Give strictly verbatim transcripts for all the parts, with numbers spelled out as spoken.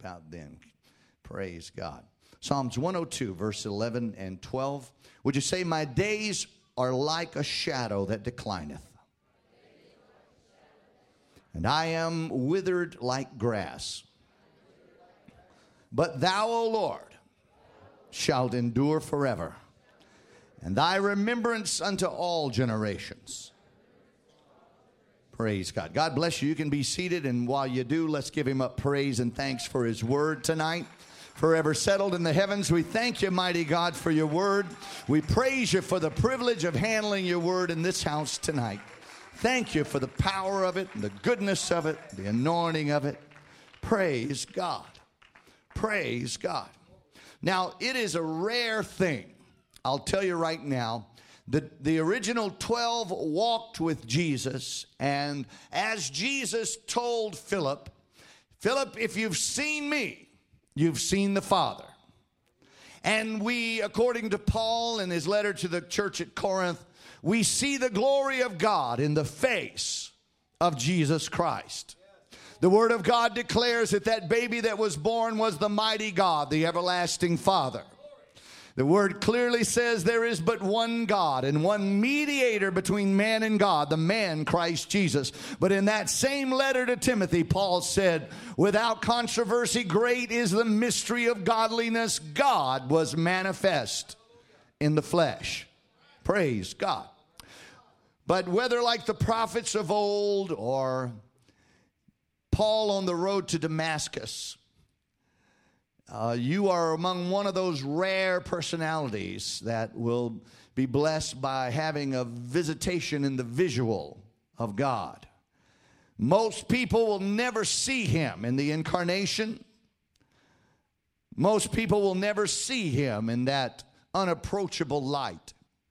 out then. Praise God. Psalms one oh two, verse eleven and twelve. Would you say, my days are like a shadow that declineth, and I am withered like grass. But thou, O Lord, shalt endure forever, and thy remembrance unto all generations. Praise God. God bless you. You can be seated, and while you do, let's give him up praise and thanks for his word tonight. Forever settled in the heavens, we thank you, mighty God, for your word. We praise you for the privilege of handling your word in this house tonight. Thank you for the power of it, and the goodness of it, the anointing of it. Praise God. Praise God. Now, it is a rare thing. I'll tell you right now, the, the original twelve walked with Jesus, and as Jesus told Philip, Philip, if you've seen me, you've seen the Father. And we, according to Paul in his letter to the church at Corinth, we see the glory of God in the face of Jesus Christ. The Word of God declares that that baby that was born was the mighty God, the everlasting Father. The Word clearly says there is but one God and one mediator between man and God, the man Christ Jesus. But in that same letter to Timothy, Paul said, without controversy, great is the mystery of godliness. God was manifest in the flesh. Praise God. But whether like the prophets of old or Paul on the road to Damascus, Uh, you are among one of those rare personalities that will be blessed by having a visitation in the visual of God. Most people will never see him in the incarnation. Most people will never see him in that unapproachable light.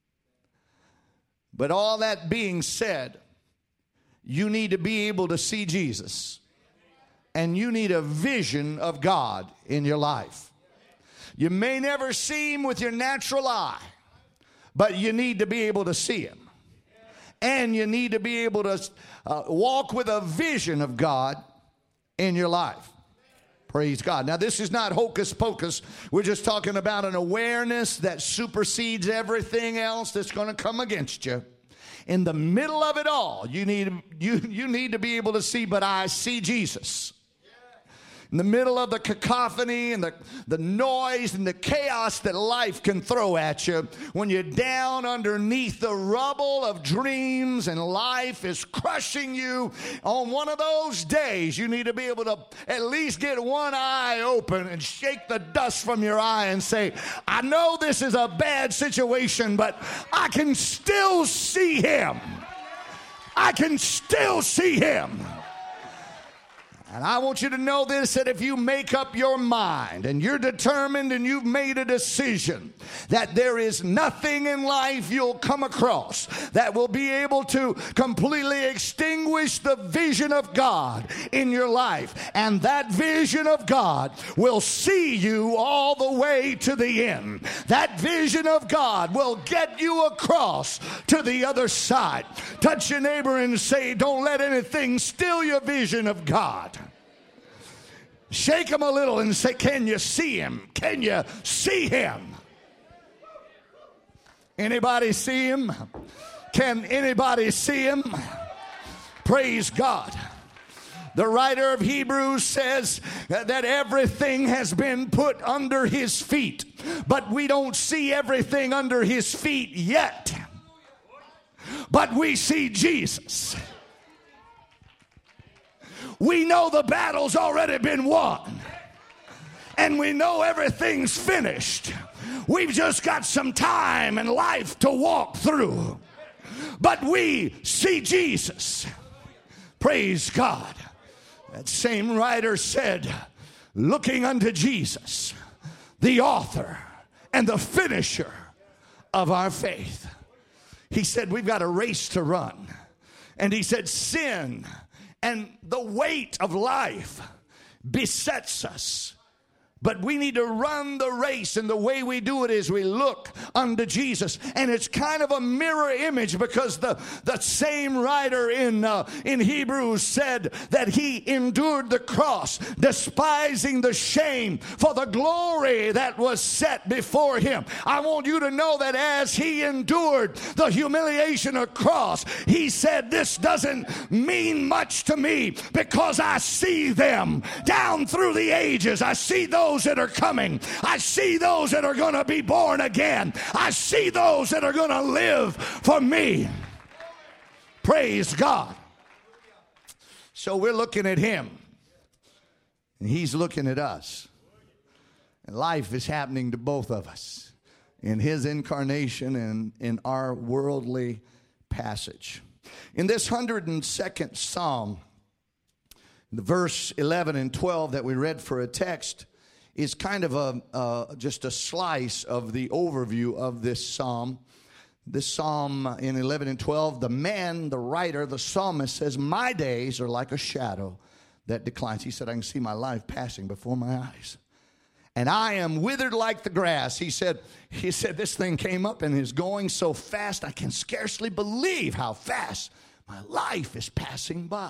But all that being said, you need to be able to see Jesus. And you need a vision of God in your life. You may never see him with your natural eye, but you need to be able to see him. And you need to be able to uh, walk with a vision of God in your life. Praise God. Now, this is not hocus pocus. We're just talking about an awareness that supersedes everything else that's going to come against you. In the middle of it all, you need, you, you need to be able to see, but I see Jesus. In the middle of the cacophony and the, the noise and the chaos that life can throw at you, when you're down underneath the rubble of dreams and life is crushing you, on one of those days, you need to be able to at least get one eye open and shake the dust from your eye and say, I know this is a bad situation, but I can still see him. I can still see him. And I want you to know this, that if you make up your mind and you're determined and you've made a decision that there is nothing in life you'll come across that will be able to completely extinguish the vision of God in your life, and that vision of God will see you all the way to the end. That vision of God will get you across to the other side. Touch your neighbor and say, don't let anything steal your vision of God. Shake him a little and say, can you see him? Can you see him? Anybody see him? Can anybody see him? Praise God. The writer of Hebrews says that everything has been put under his feet, but we don't see everything under his feet yet. But we see Jesus. We know the battle's already been won. And we know everything's finished. We've just got some time and life to walk through. But we see Jesus. Praise God. That same writer said, looking unto Jesus, the author and the finisher of our faith. He said, we've got a race to run. And he said, sin and the weight of life besets us, But we need to run the race, and the way we do it is we look unto Jesus. And it's kind of a mirror image, because the, the same writer in, uh, in Hebrews said that he endured the cross, despising the shame, for the glory that was set before him. I want you to know that as he endured the humiliation of cross, he said, this doesn't mean much to me, because I see them down through the ages. I see those that are coming. I see those that are going to be born again. I see those that are going to live for me. Praise God. So we're looking at him, and he's looking at us. And life is happening to both of us in his incarnation and in our worldly passage. In this one hundred second Psalm, the verse eleven and twelve that we read for a text is kind of a uh, just a slice of the overview of this psalm. This psalm in eleven and twelve, the man, the writer, the psalmist says, my days are like a shadow that declines. He said, I can see my life passing before my eyes. And I am withered like the grass. He said, he said, this thing came up and is going so fast, I can scarcely believe how fast my life is passing by.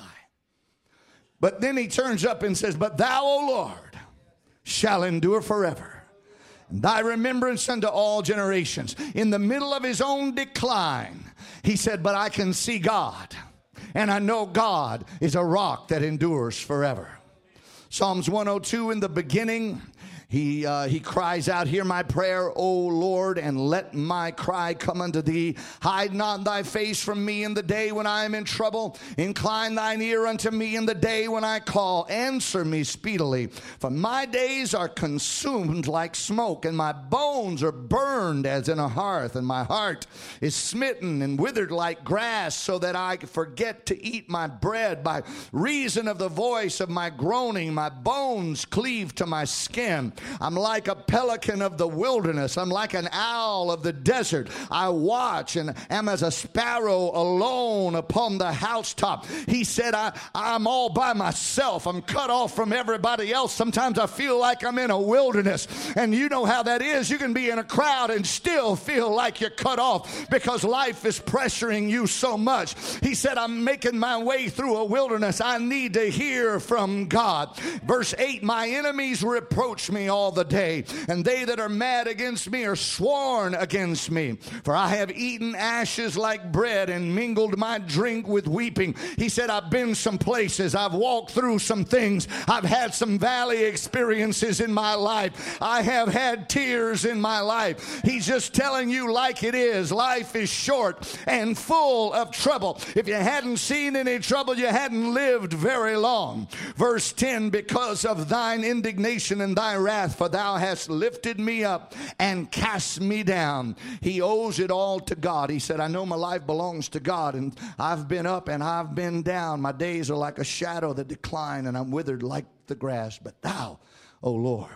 But then he turns up and says, but thou, O Lord, shall endure forever, and thy remembrance unto all generations. In the middle of his own decline, he said, but I can see God, and I know God is a rock that endures forever. Psalms one oh two, in the beginning, He uh, he cries out, hear my prayer, O Lord, and let my cry come unto thee. Hide not thy face from me in the day when I am in trouble. Incline thine ear unto me in the day when I call. Answer me speedily, for my days are consumed like smoke, and my bones are burned as in a hearth, and my heart is smitten and withered like grass, so that I forget to eat my bread. By reason of the voice of my groaning, my bones cleave to my skin. I'm like a pelican of the wilderness. I'm like an owl of the desert. I watch and am as a sparrow alone upon the housetop. He said, I, I'm all by myself. I'm cut off from everybody else. Sometimes I feel like I'm in a wilderness. And you know how that is. You can be in a crowd and still feel like you're cut off because life is pressuring you so much. He said, I'm making my way through a wilderness. I need to hear from God. Verse eight, my enemies reproach me all the day, and they that are mad against me are sworn against me. For I have eaten ashes like bread and mingled my drink with weeping. He said, I've been some places. I've walked through some things. I've had some valley experiences in my life. I have had tears in my life. He's just telling you like it is. Life is short and full of trouble. If you hadn't seen any trouble, you hadn't lived very long. Verse ten, because of thine indignation and thy wrath, for thou hast lifted me up and cast me down. He owes it all to God. He said, I know my life belongs to God, and I've been up and I've been down. My days are like a shadow that decline, and I'm withered like the grass. But thou, O Lord,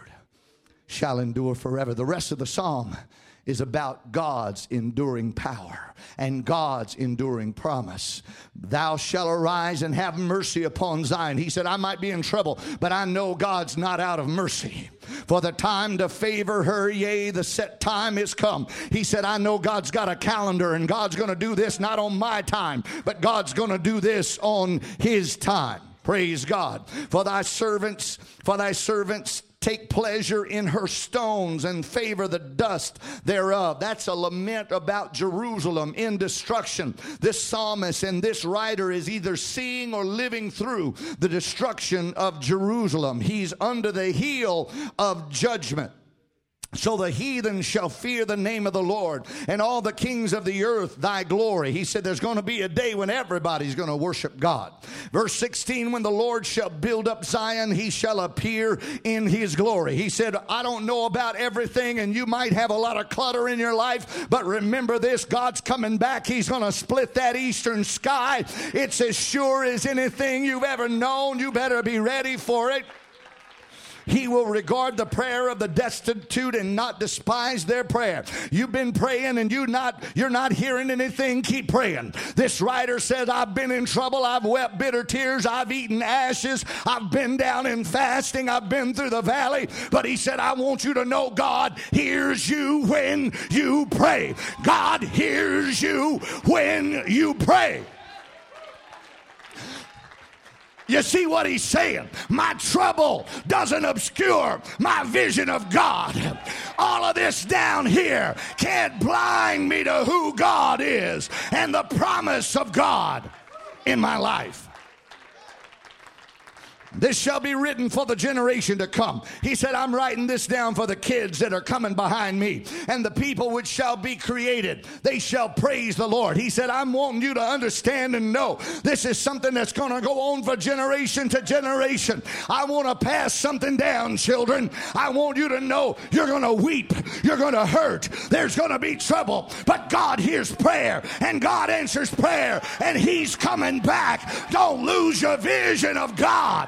shall endure forever. The rest of the psalm is about God's enduring power and God's enduring promise. Thou shalt arise and have mercy upon Zion. He said, I might be in trouble, but I know God's not out of mercy. For the time to favor her, yea, the set time is come. He said, I know God's got a calendar, and God's going to do this not on my time, but God's going to do this on his time. Praise God. For thy servants, for thy servants take pleasure in her stones and favor the dust thereof. That's a lament about Jerusalem in destruction. This psalmist and this writer is either seeing or living through the destruction of Jerusalem. He's under the heel of judgment. So the heathen shall fear the name of the Lord, and all the kings of the earth thy glory. He said there's going to be a day when everybody's going to worship God. Verse sixteen, when the Lord shall build up Zion, he shall appear in his glory. He said, I don't know about everything, and you might have a lot of clutter in your life, but remember this, God's coming back. He's going to split that eastern sky. It's as sure as anything you've ever known. You better be ready for it. He will regard the prayer of the destitute and not despise their prayer. You've been praying and you not, you're not hearing anything. Keep praying. This writer says, I've been in trouble. I've wept bitter tears. I've eaten ashes. I've been down in fasting. I've been through the valley. But he said, I want you to know God hears you when you pray. God hears you when you pray. You see what he's saying? My trouble doesn't obscure my vision of God. All of this down here can't blind me to who God is and the promise of God in my life. This shall be written for the generation to come. He said, I'm writing this down for the kids that are coming behind me. And the people which shall be created, they shall praise the Lord. He said, I'm wanting you to understand and know this is something that's going to go on for generation to generation. I want to pass something down, children. I want you to know you're going to weep. You're going to hurt. There's going to be trouble. But God hears prayer and God answers prayer and he's coming back. Don't lose your vision of God.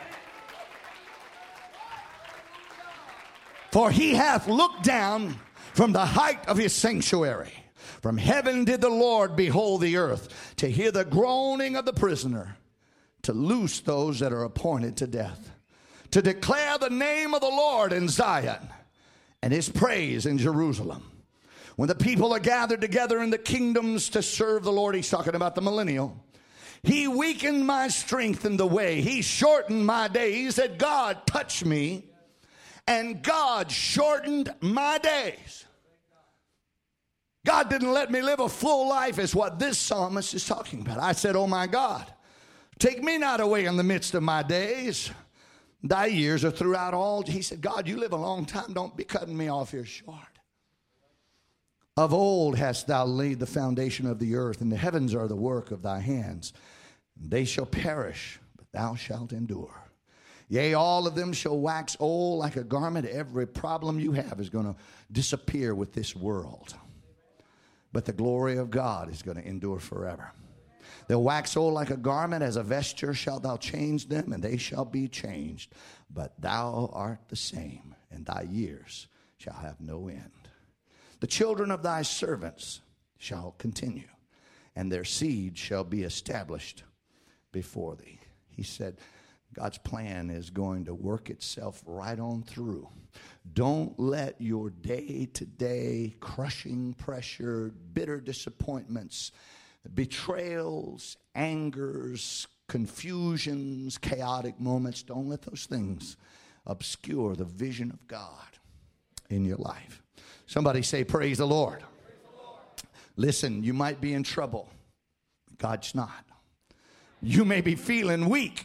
For he hath looked down from the height of his sanctuary. From heaven did the Lord behold the earth, to hear the groaning of the prisoner, to loose those that are appointed to death, to declare the name of the Lord in Zion, and his praise in Jerusalem. When the people are gathered together in the kingdoms to serve the Lord, he's talking about the millennial. He weakened my strength in the way. He shortened my days. He said, God touched me. And God shortened my days. God didn't let me live a full life is what this psalmist is talking about. I said, oh my God, take me not away in the midst of my days. Thy years are throughout all. He said, God, you live a long time. Don't be cutting me off here short. Of old hast thou laid the foundation of the earth, and the heavens are the work of thy hands. They shall perish, but thou shalt endure. Yea, all of them shall wax old like a garment. Every problem you have is going to disappear with this world. But the glory of God is going to endure forever. They'll wax old like a garment. As a vesture shalt thou change them, and they shall be changed. But thou art the same, and thy years shall have no end. The children of thy servants shall continue, and their seed shall be established before thee. He said, God's plan is going to work itself right on through. Don't let your day-to-day crushing pressure, bitter disappointments, betrayals, angers, confusions, chaotic moments, don't let those things obscure the vision of God in your life. Somebody say, praise the Lord. Praise the Lord. Listen, you might be in trouble. God's not. You may be feeling weak.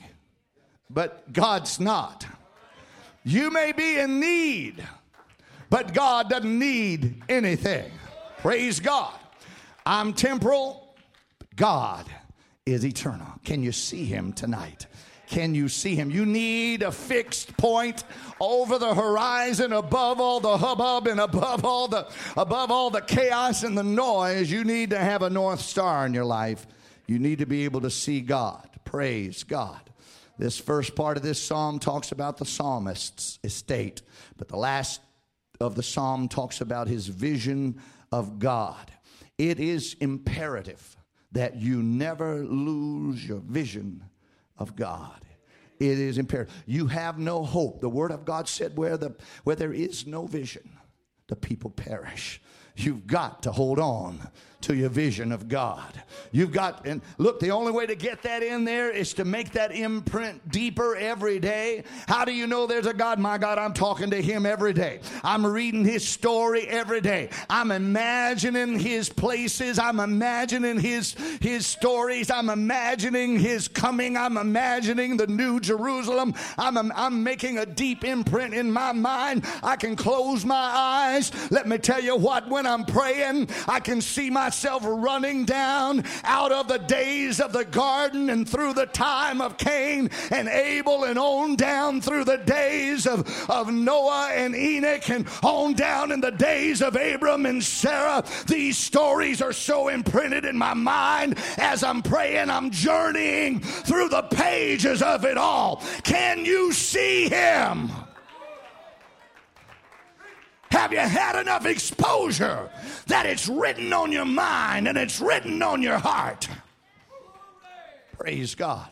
But God's not. You may be in need, but God doesn't need anything. Praise God. I'm temporal, but God is eternal. Can you see him tonight? Can you see him? You need a fixed point over the horizon, above all the hubbub and above all the above all the chaos and the noise. You need to have a North Star in your life. You need to be able to see God. Praise God. This first part of this psalm talks about the psalmist's estate, but the last of the psalm talks about his vision of God. It is imperative that you never lose your vision of God. It is imperative. You have no hope. The Word of God said where, the, where there is no vision, the people perish. You've got to hold on to your vision of God. You've got, and look, the only way to get that in there is to make that imprint deeper every day. How do you know there's a God? My God, I'm talking to him every day. I'm reading his story every day. I'm imagining his places. I'm imagining his, his stories. I'm imagining his coming. I'm imagining the new Jerusalem. I'm, I'm making a deep imprint in my mind. I can close my eyes. Let me tell you what, when I'm praying, I can see myself running down out of the days of the garden and through the time of Cain and Abel and on down through the days of, of Noah and Enoch and on down in the days of Abram and Sarah. These stories are so imprinted in my mind. As I'm praying, I'm journeying through the pages of it all. Can you see him? Have you had enough exposure that it's written on your mind and it's written on your heart? Praise God.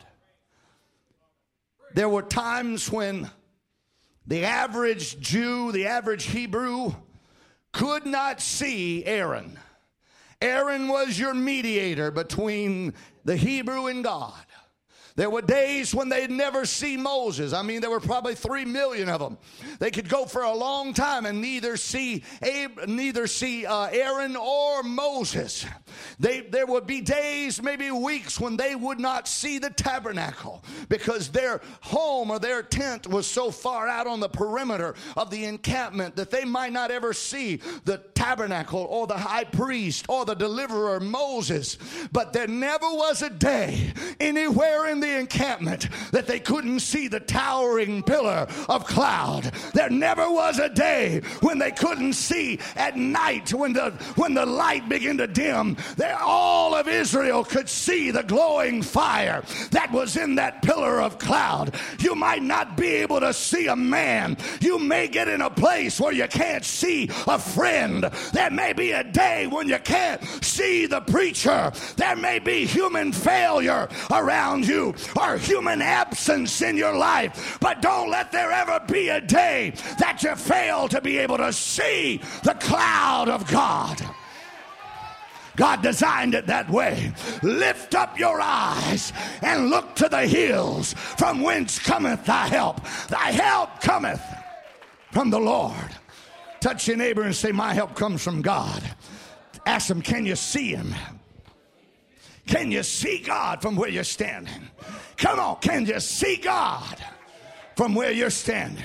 There were times when the average Jew, the average Hebrew, could not see Aaron. Aaron was your mediator between the Hebrew and God. There were days when they'd never see Moses. I mean, there were probably three million of them. They could go for a long time and neither see Ab- neither see uh, Aaron or Moses. They, there would be days, maybe weeks, when they would not see the tabernacle because their home or their tent was so far out on the perimeter of the encampment that they might not ever see the tabernacle or the high priest or the deliverer Moses. But there never was a day anywhere in the encampment that they couldn't see the towering pillar of cloud. There never was a day when they couldn't see at night when the when the light began to dim. There, all of Israel could see the glowing fire that was in that pillar of cloud. You might not be able to see a man. You may get in a place where you can't see a friend. There may be a day when you can't see the preacher. There may be human failure around you or human absence in your life, but don't let there ever be a day that you fail to be able to see the cloud of God. God designed it that way. Lift up your eyes and look to the hills from whence cometh thy help. Thy help cometh from the Lord. Touch your neighbor and say, my help comes from God. Ask him, can you see him? Can you see God from where you're standing? Come on, can you see God from where you're standing?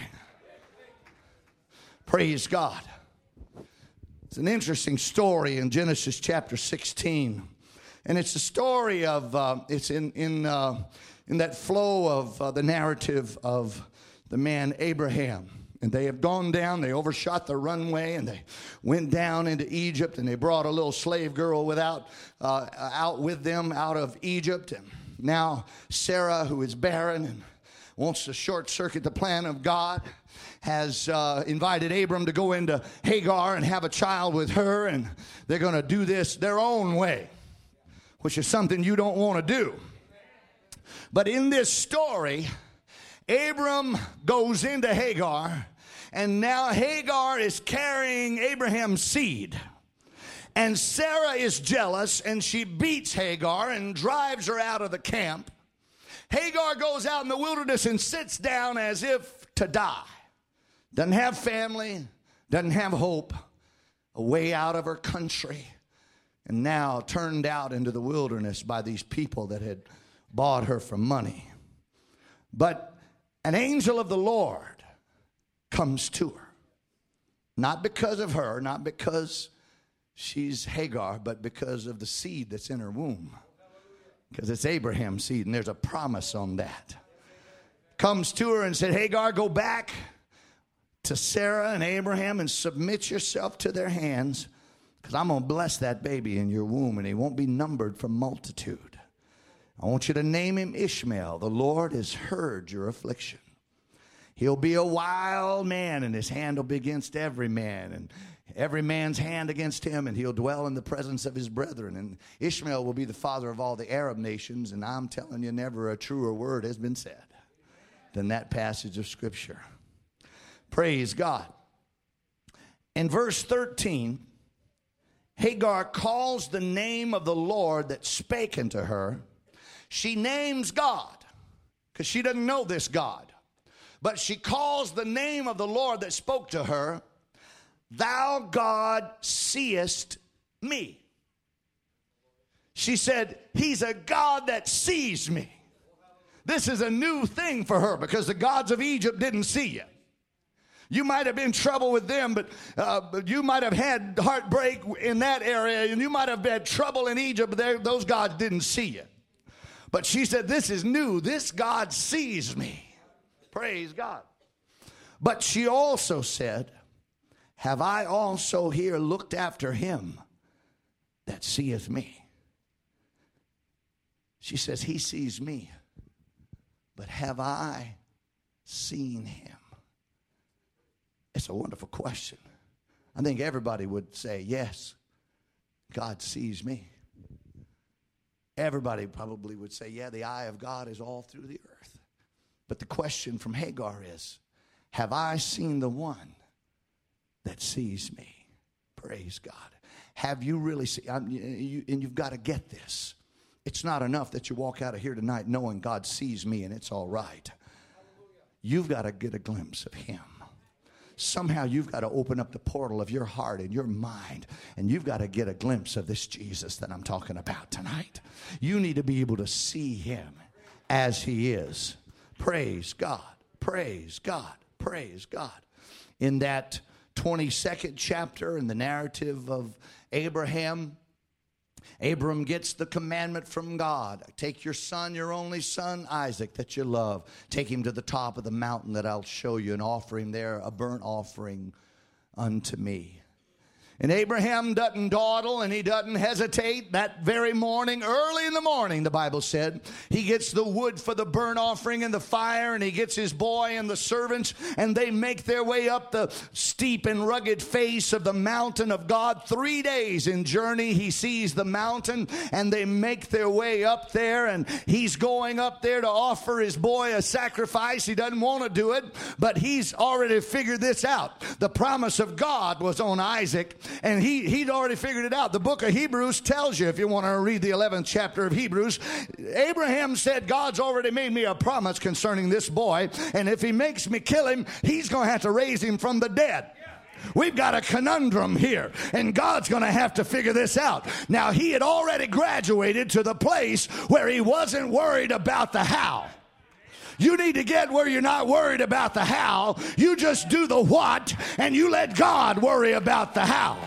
Praise God. It's an interesting story in Genesis chapter sixteen. And it's a story of, uh, it's in, in, uh, in that flow of uh, the narrative of the man Abraham. And they have gone down, they overshot the runway, and they went down into Egypt, and they brought a little slave girl without, uh, out with them out of Egypt. And now Sarah, who is barren and wants to short circuit the plan of God, has uh, invited Abram to go into Hagar and have a child with her, and they're going to do this their own way, which is something you don't want to do. But in this story, Abram goes into Hagar, and now Hagar is carrying Abraham's seed. And Sarah is jealous, and she beats Hagar and drives her out of the camp. Hagar goes out in the wilderness and sits down as if to die. Doesn't have family, doesn't have hope, a way out of her country, and now turned out into the wilderness by these people that had bought her for money. But an angel of the Lord comes to her. Not because of her, not because she's Hagar, but because of the seed that's in her womb. Because it's Abraham's seed, and there's a promise on that. Comes to her and said, Hagar, go back to Sarah and Abraham and submit yourself to their hands, because I'm going to bless that baby in your womb, and he won't be numbered for multitude. I want you to name him Ishmael. The Lord has heard your affliction. He'll be a wild man, and his hand will be against every man, and every man's hand against him, and he'll dwell in the presence of his brethren. And Ishmael will be the father of all the Arab nations, and I'm telling you, never a truer word has been said than that passage of Scripture. Praise God. In verse thirteen, Hagar calls the name of the Lord that spake unto her. She names God because she doesn't know this God. But she calls the name of the Lord that spoke to her, Thou God seest me. She said, he's a God that sees me. This is a new thing for her because the gods of Egypt didn't see you. You might have been in trouble with them, but uh, you might have had heartbreak in that area, and you might have had trouble in Egypt, but those gods didn't see you. But she said, this is new. This God sees me. Praise God. But she also said, have I also here looked after him that seeth me? She says, he sees me, but have I seen him? It's a wonderful question. I think everybody would say, yes, God sees me. Everybody probably would say, yeah, the eye of God is all through the earth. But the question from Hagar is, have I seen the one that sees me? Praise God. Have you really seen, I'm, you, and you've got to get this. It's not enough that you walk out of here tonight knowing God sees me and it's all right. You've got to get a glimpse of him. Somehow you've got to open up the portal of your heart and your mind, and you've got to get a glimpse of this Jesus that I'm talking about tonight. You need to be able to see him as he is. Praise God. Praise God. Praise God. In that twenty-second chapter in the narrative of Abraham, Abram gets the commandment from God. Take your son, your only son, Isaac, that you love. Take him to the top of the mountain that I'll show you and offer him there a burnt offering unto me. And Abraham doesn't dawdle and he doesn't hesitate. That very morning, early in the morning, the Bible said, he gets the wood for the burnt offering and the fire, and he gets his boy and the servants, and they make their way up the steep and rugged face of the mountain of God. Three days in journey, he sees the mountain, and they make their way up there, and he's going up there to offer his boy a sacrifice. He doesn't want to do it, but he's already figured this out. The promise of God was on Isaac, and he, he'd already figured it out. The book of Hebrews tells you, if you want to read the eleventh chapter of Hebrews, Abraham said, God's already made me a promise concerning this boy, and if he makes me kill him, he's going to have to raise him from the dead. We've got a conundrum here, and God's going to have to figure this out. Now, he had already graduated to the place where he wasn't worried about the how. You need to get where you're not worried about the how. You just do the what, and you let God worry about the how.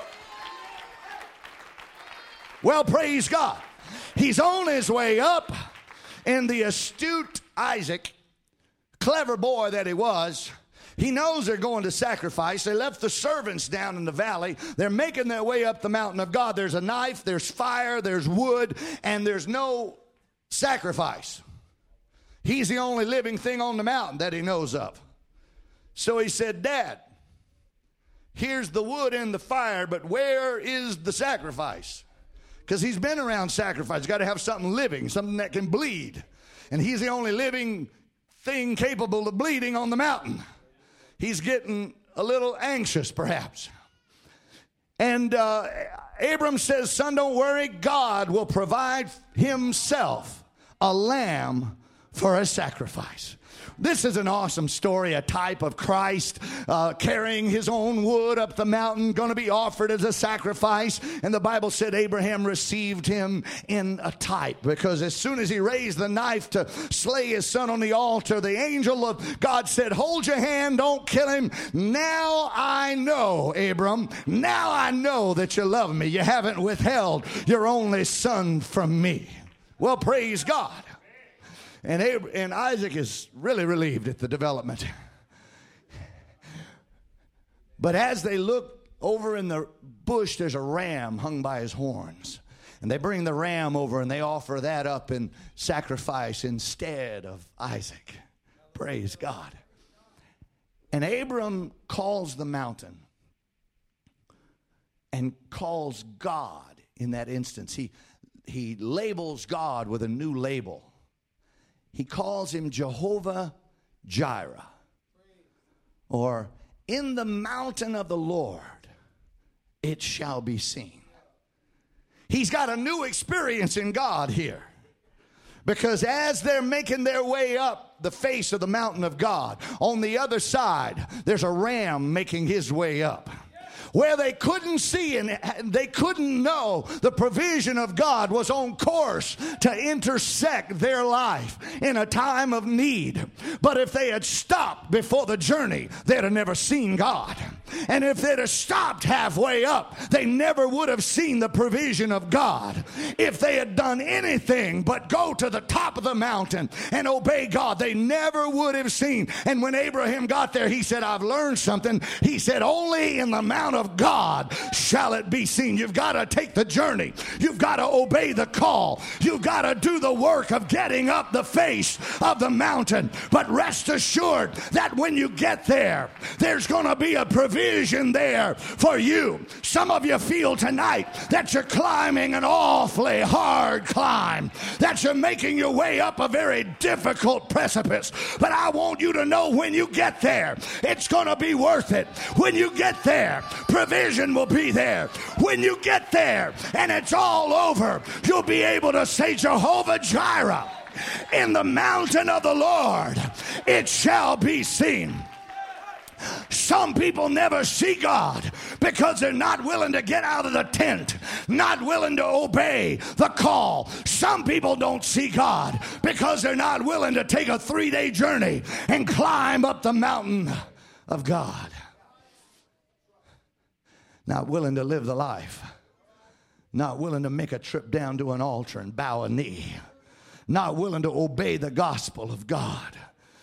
Well, praise God. He's on his way up, and the astute Isaac, clever boy that he was, he knows they're going to sacrifice. They left the servants down in the valley. They're making their way up the mountain of God. There's a knife, there's fire, there's wood, and there's no sacrifice. He's the only living thing on the mountain that he knows of. So he said, Dad, here's the wood and the fire, but where is the sacrifice? Because he's been around sacrifice. He's got to have something living, something that can bleed. And he's the only living thing capable of bleeding on the mountain. He's getting a little anxious, perhaps. And uh, Abram says, son, don't worry. God will provide himself a lamb for a sacrifice. This is an awesome story, a type of Christ uh, carrying his own wood up the mountain, going to be offered as a sacrifice. And the Bible said Abraham received him in a type, because as soon as he raised the knife to slay his son on the altar, the angel of God said, hold your hand, don't kill him. Now I know, Abram, now I know that you love me. You haven't withheld your only son from me. Well, praise God. And, Ab- and Isaac is really relieved at the development. But as they look over in the bush, there's a ram hung by his horns. And they bring the ram over and they offer that up in sacrifice instead of Isaac. Praise God. And Abram calls the mountain and calls God in that instance. He, he labels God with a new label. He calls him Jehovah Jireh, or in the mountain of the Lord it shall be seen. He's got a new experience in God here, because as they're making their way up the face of the mountain of God, on the other side there's a ram making his way up. Where they couldn't see and they couldn't know the provision of God was on course to intersect their life in a time of need. But if they had stopped before the journey, they'd have never seen God. And if they'd have stopped halfway up, they never would have seen the provision of God. If they had done anything but go to the top of the mountain and obey God, they never would have seen. And when Abraham got there, he said, I've learned something. He said, only in the Mount of God shall it be seen. You've got to take the journey. You've got to obey the call. You've got to do the work of getting up the face of the mountain. But rest assured that when you get there, there's going to be a provision provision there for you. Some of you feel tonight that you're climbing an awfully hard climb, that you're making your way up a very difficult precipice. But I want you to know when you get there, it's going to be worth it. When you get there, provision will be there. When you get there and it's all over, you'll be able to say, Jehovah Jireh, in the mountain of the Lord, it shall be seen. Some people never see God because they're not willing to get out of the tent, not willing to obey the call. Some people don't see God because they're not willing to take a three-day journey and climb up the mountain of God. Not willing to live the life. Not willing to make a trip down to an altar and bow a knee. Not willing to obey the gospel of God.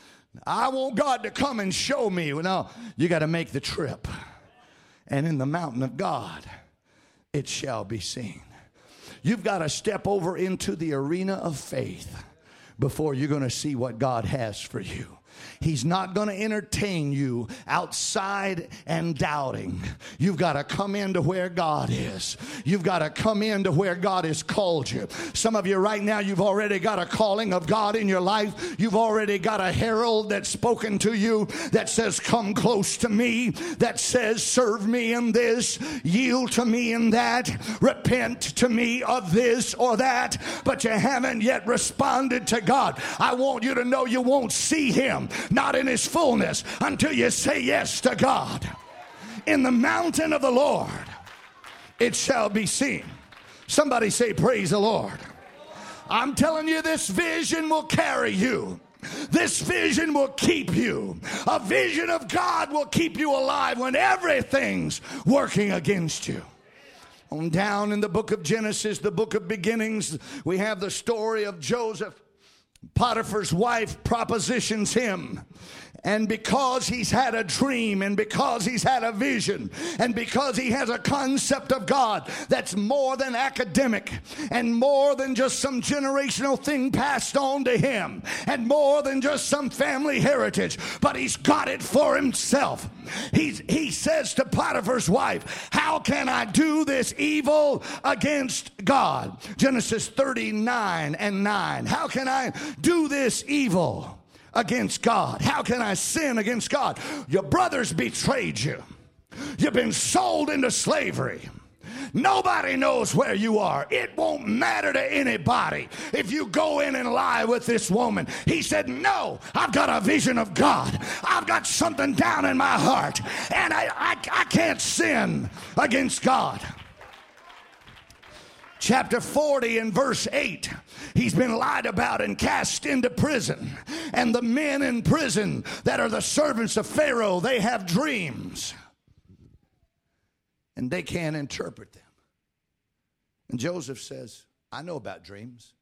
I want God to come and show me. Well, no, you got to make the trip. And in the mountain of God, it shall be seen. You've got to step over into the arena of faith before you're going to see what God has for you. He's not going to entertain you outside and doubting. You've got to come into where God is. You've got to come into where God has called you. Some of you right now, you've already got a calling of God in your life. You've already got a herald that's spoken to you that says, come close to me, that says, serve me in this, yield to me in that, repent to me of this or that, but you haven't yet responded to God. I want you to know you won't see him, not in his fullness, until you say yes to God. In the mountain of the Lord, it shall be seen. Somebody say, praise the Lord. I'm telling you, this vision will carry you. This vision will keep you. A vision of God will keep you alive when everything's working against you. On down in the book of Genesis, the book of beginnings, we have the story of Joseph. Potiphar's wife propositions him. And because he's had a dream, and because he's had a vision, and because he has a concept of God that's more than academic, and more than just some generational thing passed on to him, and more than just some family heritage, but he's got it for himself. He's, he says to Potiphar's wife, how can I do this evil against God? Genesis thirty-nine and nine. How can I do this evil against God? How can I sin against God? Your brothers betrayed you. You've been sold into slavery. Nobody knows where you are. It won't matter to anybody if you go in and lie with this woman. He said, no, I've got a vision of God. I've got something down in my heart, and I, I, I can't sin against God. Chapter forty and verse eight, he's been lied about and cast into prison. And the men in prison that are the servants of Pharaoh, they have dreams. And they can't interpret them. And Joseph says, I know about dreams.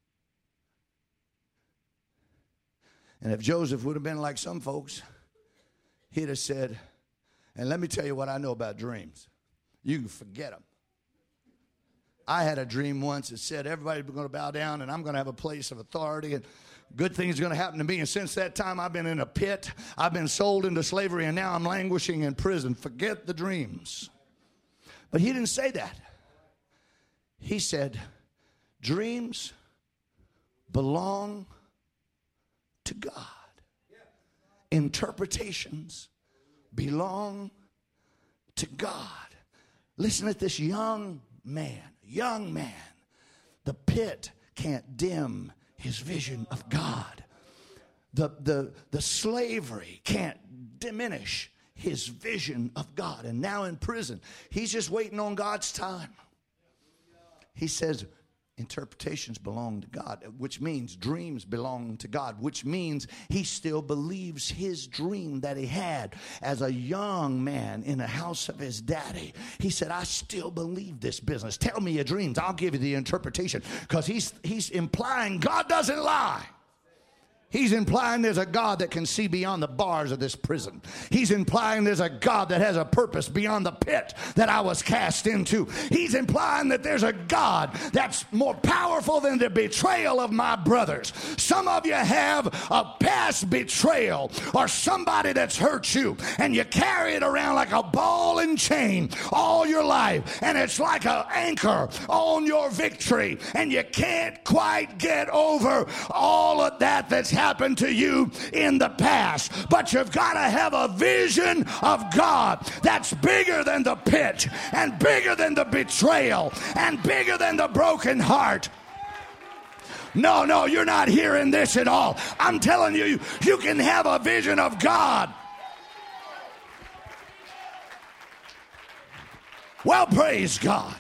And if Joseph would have been like some folks, he'd have said, and let me tell you what I know about dreams. You can forget them. I had a dream once that said everybody's going to bow down and I'm going to have a place of authority and good things are going to happen to me. And since that time, I've been in a pit. I've been sold into slavery, and now I'm languishing in prison. Forget the dreams. But he didn't say that. He said, dreams belong to God. Interpretations belong to God. Listen at this young man. Young man, the pit can't dim his vision of God. The, the, the slavery can't diminish his vision of God. And now in prison, he's just waiting on God's time. He says, interpretations belong to God, which means dreams belong to God, which means he still believes his dream that he had as a young man in the house of his daddy. He said, I still believe this business. Tell me your dreams. I'll give you the interpretation. Because he's, he's implying God doesn't lie. He's implying there's a God that can see beyond the bars of this prison. He's implying there's a God that has a purpose beyond the pit that I was cast into. He's implying that there's a God that's more powerful than the betrayal of my brothers. Some of you have a past betrayal or somebody that's hurt you, and you carry it around like a ball and chain all your life, and it's like an anchor on your victory, and you can't quite get over all of that that's happened to you in the past. But you've got to have a vision of God that's bigger than the pit and bigger than the betrayal and bigger than the broken heart. No, no, you're not hearing this at all. I'm telling you, you can have a vision of God. Well, praise God.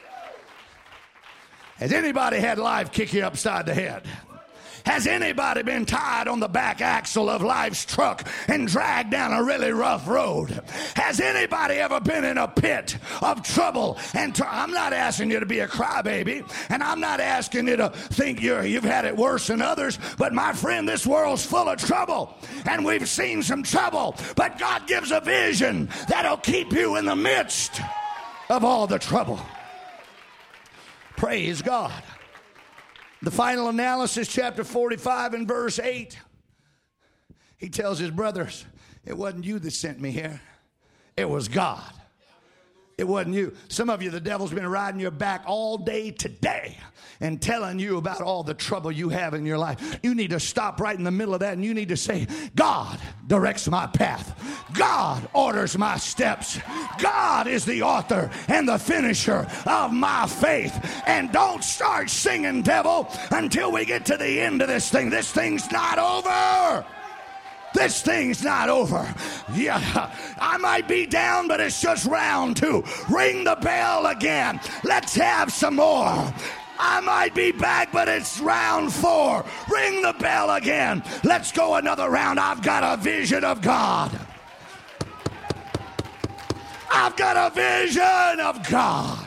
Has anybody had life kick you upside the head? Has anybody been tied on the back axle of life's truck and dragged down a really rough road? Has anybody ever been in a pit of trouble? And tr- I'm not asking you to be a crybaby, and I'm not asking you to think you're, you've had it worse than others, but my friend, this world's full of trouble, and we've seen some trouble, but God gives a vision that'll keep you in the midst of all the trouble. Praise God. The final analysis, chapter forty-five and verse eight. He tells his brothers, it wasn't you that sent me here. It was God. It wasn't you. Some of you, the devil's been riding your back all day today and telling you about all the trouble you have in your life. You need to stop right in the middle of that, and you need to say, God directs my path. God orders my steps. God is the author and the finisher of my faith. And don't start singing, devil, until we get to the end of this thing. This thing's not over. This thing's not over. Yeah, I might be down, but it's just round two. Ring the bell again. Let's have some more. I might be back, but it's round four. Ring the bell again. Let's go another round. I've got a vision of God. I've got a vision of God.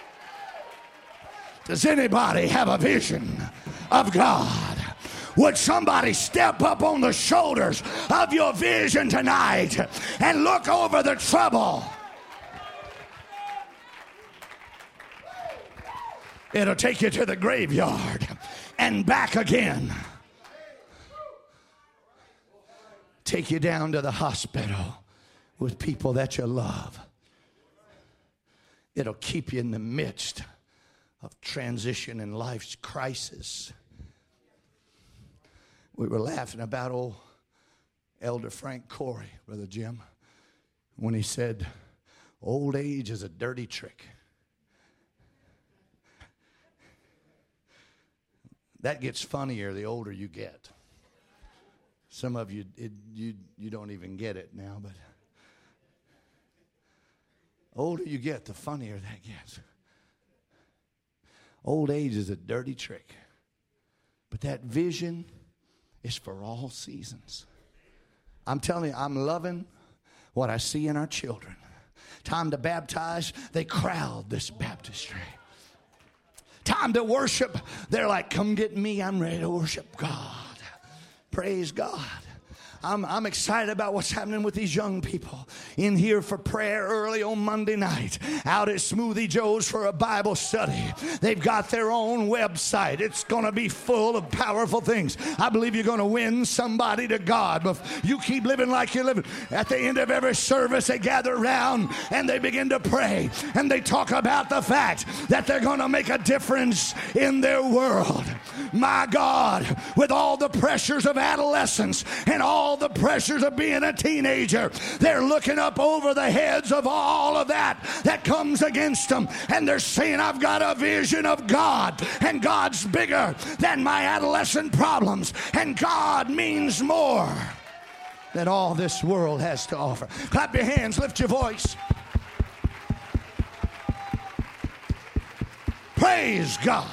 Does anybody have a vision of God? Would somebody step up on the shoulders of your vision tonight and look over the trouble? It'll take you to the graveyard and back again. Take you down to the hospital with people that you love. It'll keep you in the midst of transition in life's crisis. We were laughing about old Elder Frank Corey, Brother Jim, when he said, old age is a dirty trick. That gets funnier the older you get. Some of you, it, you, you don't even get it now, but older you get, the funnier that gets. Old age is a dirty trick. But that vision is for all seasons. I'm telling you, I'm loving what I see in our children. Time to baptize, they crowd this baptistry. Time to worship, they're like, come get me, I'm ready to worship God. Praise God. I'm, I'm excited about what's happening with these young people in here for prayer early on Monday night, out at Smoothie Joe's for a Bible study. They've got their own website. It's going to be full of powerful things. I believe you're going to win somebody to God. But you keep living like you're living. At the end of every service, they gather around and they begin to pray. And they talk about the fact that they're going to make a difference in their world. My God, with all the pressures of adolescence and all the pressures of being a teenager, they're looking up over the heads of all of that that comes against them, and they're saying, I've got a vision of God, and God's bigger than my adolescent problems, and God means more than all this world has to offer. Clap your hands, lift your voice. Praise God.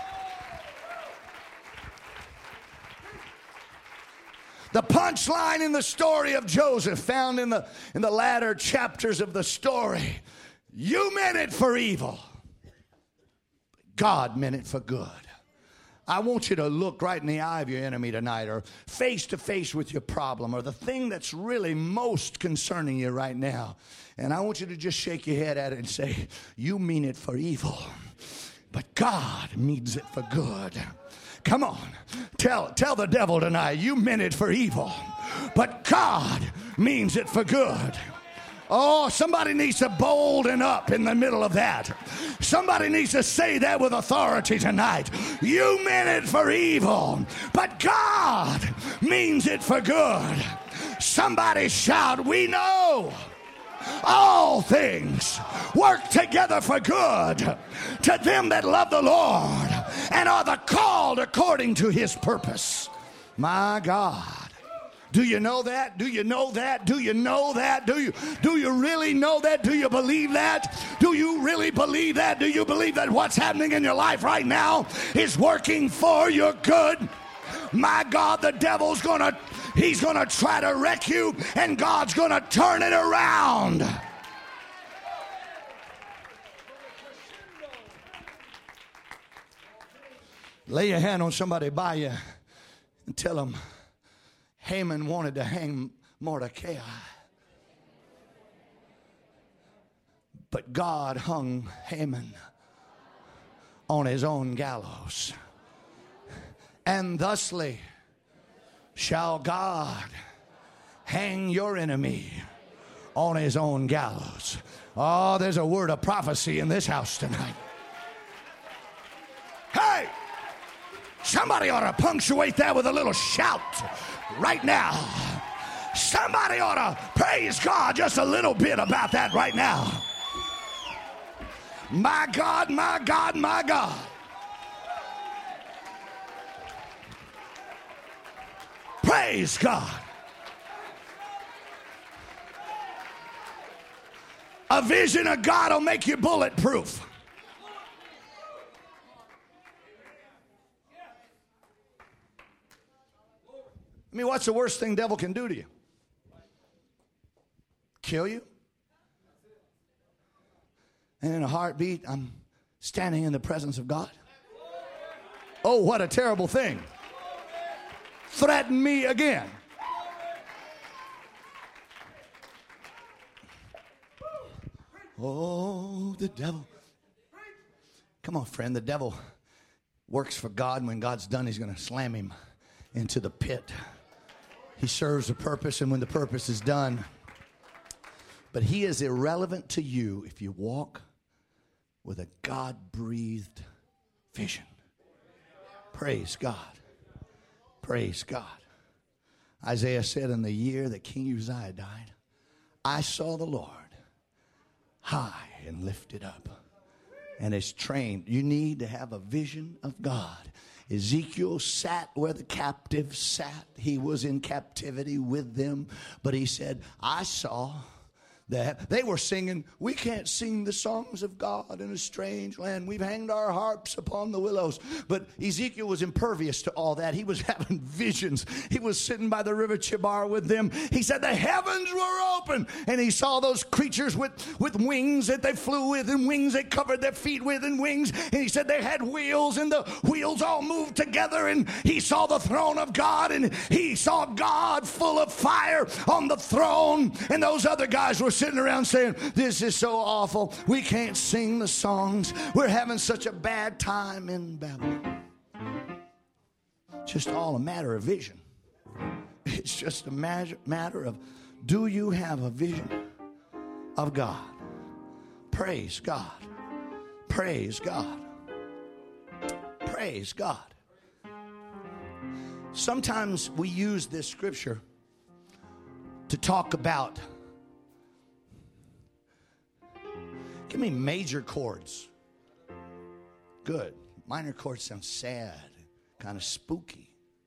The punchline in the story of Joseph, found in the, in the latter chapters of the story. You meant it for evil. God meant it for good. I want you to look right in the eye of your enemy tonight, or face to face with your problem, or the thing that's really most concerning you right now. And I want you to just shake your head at it and say, you mean it for evil, but God means it for good. Come on, tell, tell the devil tonight, you meant it for evil, but God means it for good. Oh, somebody needs to bolden up in the middle of that. Somebody needs to say that with authority tonight. You meant it for evil, but God means it for good. Somebody shout, we know all things work together for good to them that love the Lord and are the called according to his purpose. My God. Do you know that? Do you know that? Do you know that? Do you do you really know that? Do you believe that? Do you really believe that? Do you believe that what's happening in your life right now is working for your good? My God, the devil's gonna, he's gonna try to wreck you, and God's gonna turn it around. Lay your hand on somebody by you and tell them, Haman wanted to hang Mordecai, but God hung Haman on his own gallows. And thusly shall God hang your enemy on his own gallows. Oh, there's a word of prophecy in this house tonight. Hey! Somebody ought to punctuate that with a little shout right now. Somebody ought to praise God just a little bit about that right now. My God, my God, my God. Praise God. A vision of God will make you bulletproof. I mean, what's the worst thing devil can do to you? Kill you? And in a heartbeat, I'm standing in the presence of God. Oh, what a terrible thing. Threaten me again. Oh, the devil. Come on, friend. The devil works for God, and when God's done, he's going to slam him into the pit. He serves a purpose, and when the purpose is done, but he is irrelevant to you if you walk with a God-breathed vision. Praise God. Praise God. Isaiah said, in the year that King Uzziah died, I saw the Lord high and lifted up, and is trained. You need to have a vision of God. Ezekiel sat where the captives sat. He was in captivity with them. But he said, I saw that. They were singing, we can't sing the songs of God in a strange land. We've hanged our harps upon the willows. But Ezekiel was impervious to all that. He was having visions. He was sitting by the river Chebar with them. He said the heavens were open. And he saw those creatures with, with wings that they flew with, and wings they covered their feet with, and wings. And he said they had wheels, and the wheels all moved together. And he saw the throne of God, and he saw God full of fire on the throne. And those other guys were sitting around saying, this is so awful. We can't sing the songs. We're having such a bad time in Babylon. Just all a matter of vision. It's just a matter of, do you have a vision of God? Praise God. Praise God. Praise God. Sometimes we use this scripture to talk about, give me major chords. Good. Minor chords sound sad, kind of spooky.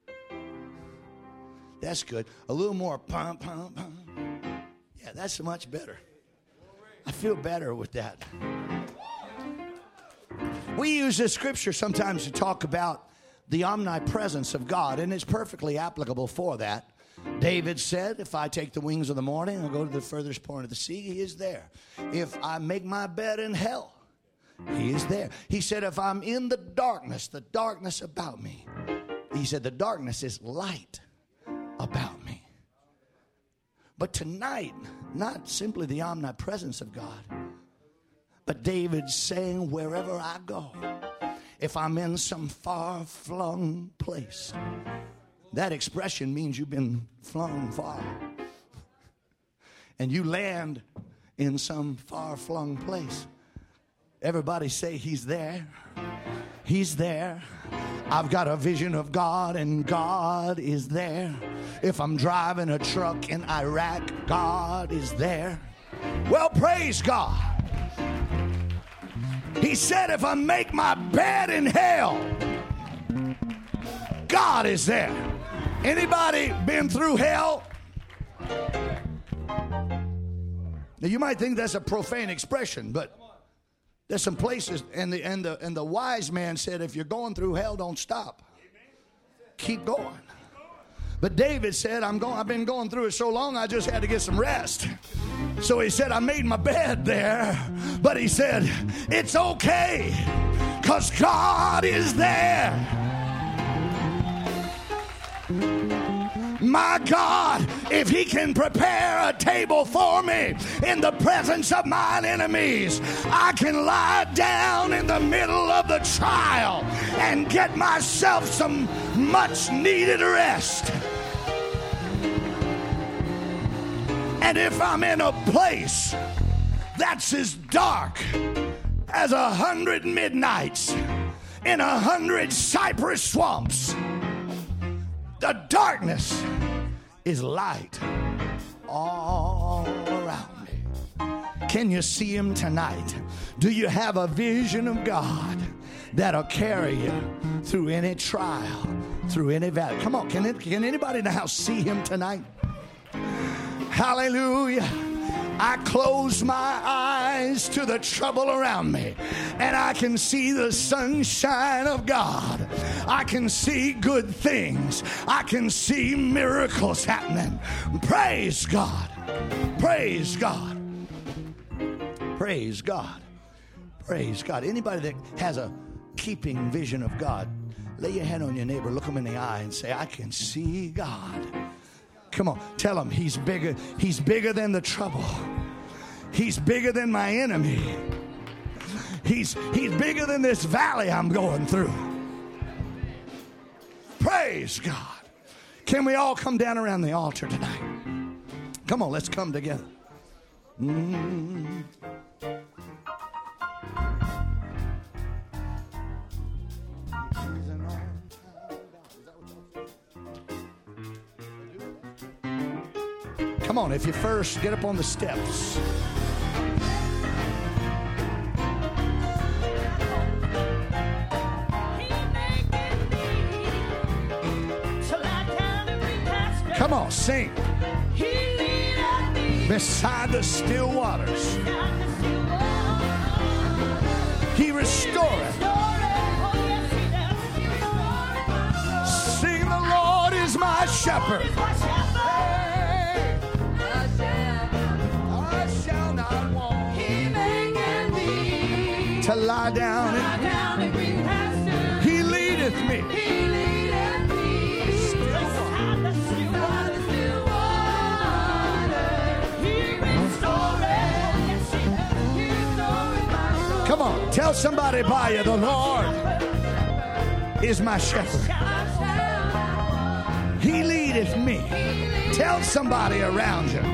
That's good. A little more pum, pum, pum. Yeah, that's much better. I feel better with that. We use this scripture sometimes to talk about the omnipresence of God, and it's perfectly applicable for that. David said, if I take the wings of the morning, I'll go to the furthest point of the sea, he is there. If I make my bed in hell, He is there. He said, if I'm in the darkness, the darkness about me, he said, the darkness is light about me. But tonight, not simply the omnipresence of God, but David's saying, wherever I go, if I'm in some far-flung place, that expression means you've been flung far. And you land in some far-flung place. Everybody say, he's there. He's there. I've got a vision of God, and God is there. If I'm driving a truck in Iraq, God is there. Well, praise God. He said, if I make my bed in hell, God is there. Anybody been through hell? Now, you might think that's a profane expression, but there's some places, and the, and, the, and the wise man said, if you're going through hell, don't stop. Keep going. But David said, I'm going, I've been going through it so long, I just had to get some rest. So he said, I made my bed there. But he said, it's okay, because God is there. My God, if he can prepare a table for me in the presence of mine enemies, I can lie down in the middle of the trial and get myself some much needed rest. And if I'm in a place that's as dark as a hundred midnights in a hundred cypress swamps, the darkness is light all around me. Can you see him tonight? Do you have a vision of God that'll carry you through any trial, through any valley? Come on, can, it, can anybody in the house see him tonight? Hallelujah. I close my eyes to the trouble around me, and I can see the sunshine of God. I can see good things. I can see miracles happening. Praise God. Praise God. Praise God. Praise God. Anybody that has a keeping vision of God, lay your hand on your neighbor, look him in the eye and say, I can see God. Come on, tell him he's bigger. He's bigger than the trouble. He's bigger than my enemy. He's, he's bigger than this valley I'm going through. Praise God. Can we all come down around the altar tonight? Come on, let's come together. Mm. Come on, if you first get up on the steps. Come on, sing. Beside the still waters, he restoreth. Sing, the Lord is my shepherd. To lie down, to lie down in green pastures. He leadeth me. He leadeth me. Beside the still water. Still water. He restoreth. He restoreth my soul. Come on, tell somebody by you, the Lord is my shepherd. He leadeth me. Tell somebody around you.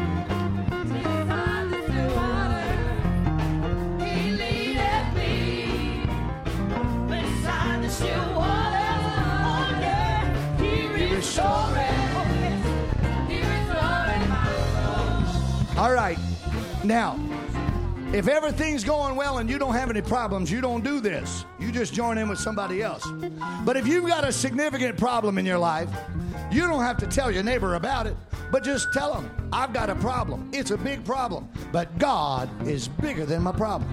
All right, now, if everything's going well and you don't have any problems, you don't do this. You just join in with somebody else. But if you've got a significant problem in your life, you don't have to tell your neighbor about it, but just tell them, I've got a problem. It's a big problem, but God is bigger than my problem.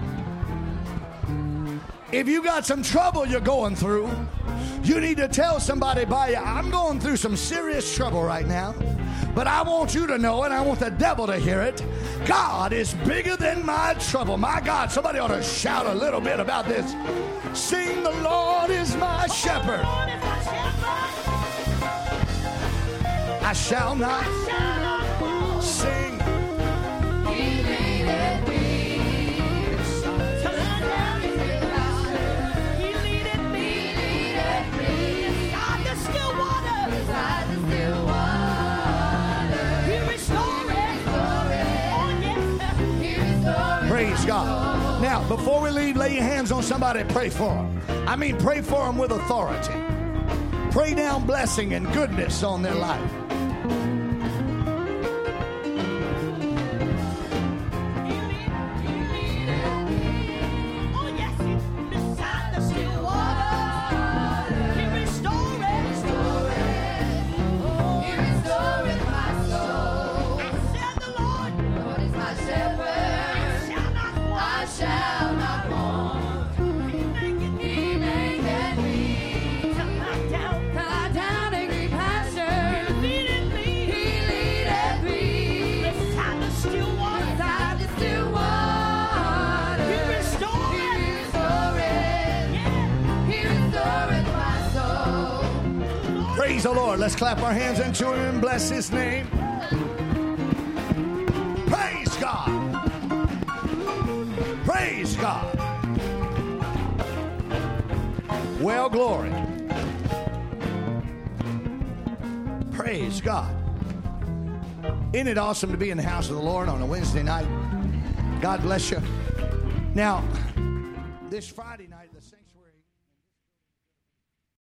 If you got some trouble you're going through, you need to tell somebody by you, I'm going through some serious trouble right now, but I want you to know, and I want the devil to hear it, God is bigger than my trouble. My God, somebody ought to shout a little bit about this. Sing, the Lord is my shepherd. I shall not sing. He leadeth me. He leadeth me. He leadeth me. Beside the still water. Beside the still water. He restoreth. Oh, yes. He restoreth. Praise God. Now, before we leave, lay your hands on somebody and pray for them. I mean, pray for them with authority. Pray down blessing and goodness on their life. Praise the Lord. Let's clap our hands into him and bless his name. Praise God. Praise God. Well, glory. Praise God. Isn't it awesome to be in the house of the Lord on a Wednesday night? God bless you. Now, this Friday night.